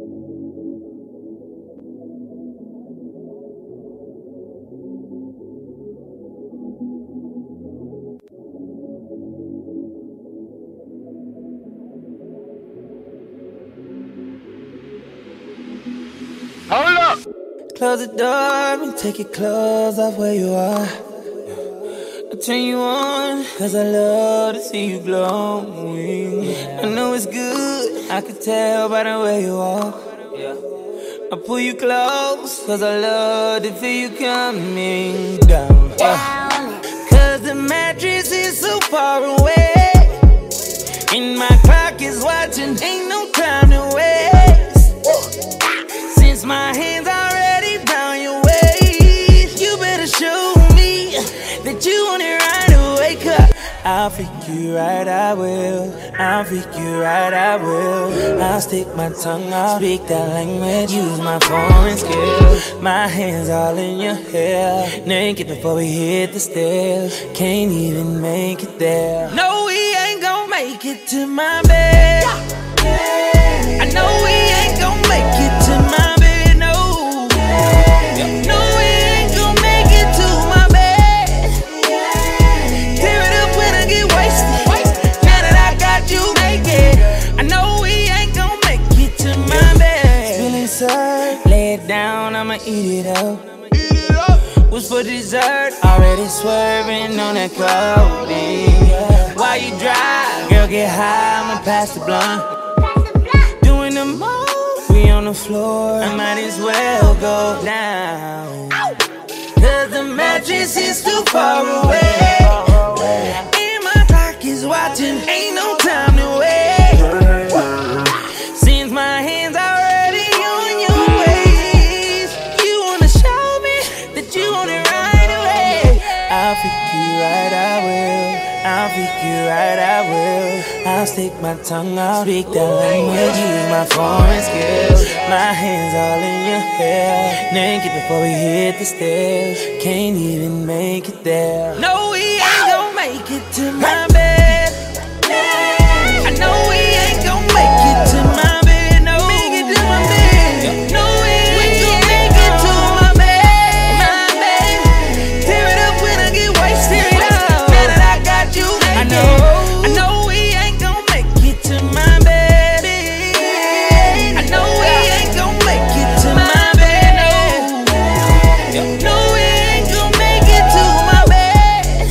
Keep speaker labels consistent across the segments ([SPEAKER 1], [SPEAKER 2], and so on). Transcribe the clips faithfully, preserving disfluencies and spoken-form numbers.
[SPEAKER 1] Hold up!
[SPEAKER 2] Close the door and take your clothes off where you are. I'll turn you on, cause I love to see you glowing. I know it's good, I can tell by the way you walk. I'll pull you close, cause I love to feel you coming down. Cause the mattress is so far away, and my clock is watching, ain't no time to waste. Since my hands already round your waist, you better show me that you want it right away. Cause I'll freak you right, I will. I'll freak you right, I will. I'll stick my tongue out, speak that language, use my foreign skills. My hands all in your hair, naked before we hit the stairs. Can't even make it there. No, we ain't gon' make it to my bed. I know we ain't gon' make it to my bed, no. No, we ain't gon' make it to my bed. Tear it up when I get wasted. Now that I got you naked, I know we ain't gon' make it to my bed. Feeling served, lay it down, I'ma eat it up. What's for dessert? Already swerving on that codeine. While you drive, girl get high, I'ma pass the blunt. Doing the most, we on the floor, I might as well go down. Cause the mattress is too far away, and my clock is watching, ain't no time to wait. Since my hands already on your waist, you wanna show me that you want it right away. I'll freak you right, I will. I'll freak you right, I will. I'll stick my tongue out, speak that language, use my foreign skills. My hands all in your hair, naked before we hit the stairs. Can't even make it there. No, we ain't gon' make it to my bed. I know we ain't gon' make it to my bed. No, make it to my bed. No, we ain't gon' make it to my bed. My bed. Tear it up when I get wasted. Now that I got you, I know, I know we ain't gon' make it to my bed. I know we ain't gon' make it to my bed. No, no, we ain't gon' make it to my bed.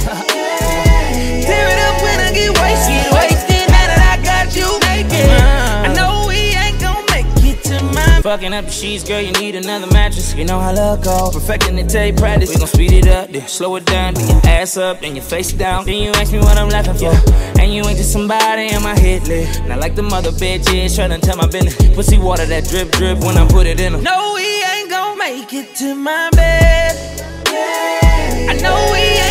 [SPEAKER 2] Tear it up when I get wasted. Wasted. Now that I got you naked, I know we ain't gon' make it to my bed. Fucking up the sheets, girl, you need another mattress. You know how love go. Perfecting the tape practice. We gon' speed it up, then slow it down. Then your ass up, then your face down. Then you ask me what I'm laughing for. And you ain't just somebody in my hit list. Not like the mother bitches trying to tell my business. Pussy water that drip drip when I put it in them. No, we ain't gon' make it to my bed. I know we ain't